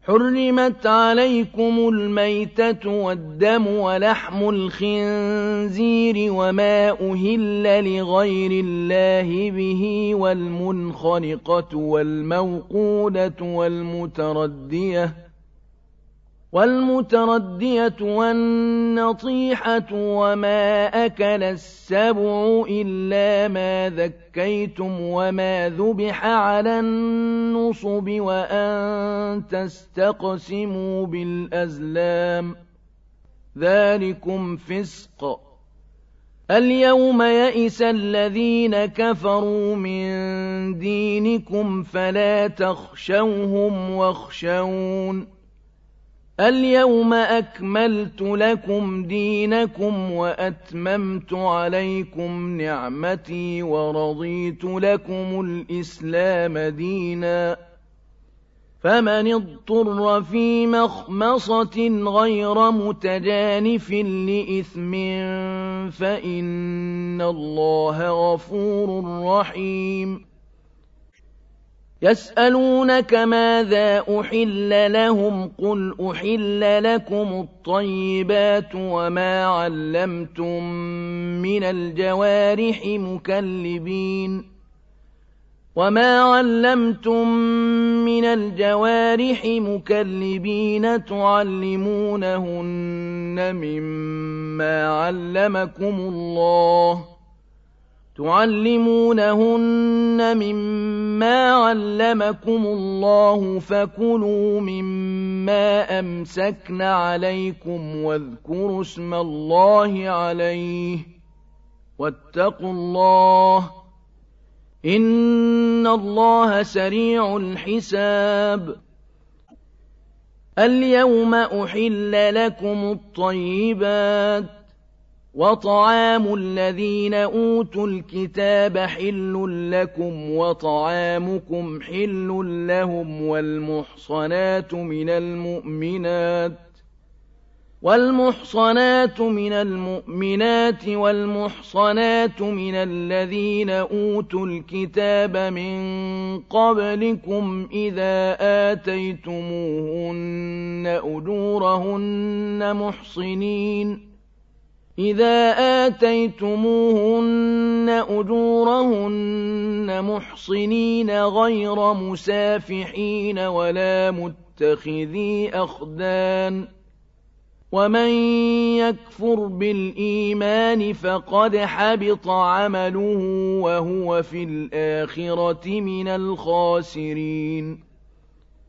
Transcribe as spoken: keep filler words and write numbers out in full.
حرمت عليكم الميتة والدم ولحم الخنزير وما أهل لغير الله به والمنخنقة والموقودة والمتردية والمتردية والنطيحة وما أكل السبع إلا ما ذكيتم وما ذبح على النصب وأن تستقسموا بالأزلام ذلكم فسق. اليوم يئس الذين كفروا من دينكم فلا تخشوهم واخشون اليوم أكملت لكم دينكم وأتممت عليكم نعمتي ورضيت لكم الإسلام دينا فمن اضطر في مخمصة غير متجانف لإثم فإن الله غفور رحيم. يسألونك ماذا أحل لهم قل أحل لكم الطيبات وما علمتم من الجوارح مكلبين وما علمتم من الجوارح مكلبين تعلمونهن مما علمكم الله تعلمونهن مما علمكم الله فكلوا مما أمسكن عليكم واذكروا اسم الله عليه واتقوا الله إن الله سريع الحساب. اليوم أحل لكم الطيبات وطعام الذين أوتوا الكتاب حل لكم وطعامكم حل لهم والمحصنات من المؤمنات والمحصنات من المؤمنات والمحصنات من الذين أوتوا الكتاب من قبلكم إذا آتيتموهن أجورهن محصنين إذا آتيتموهن أجورهن محصنين غير مسافحين ولا متخذي أخدان ومن يكفر بالإيمان فقد حبط عمله وهو في الآخرة من الخاسرين.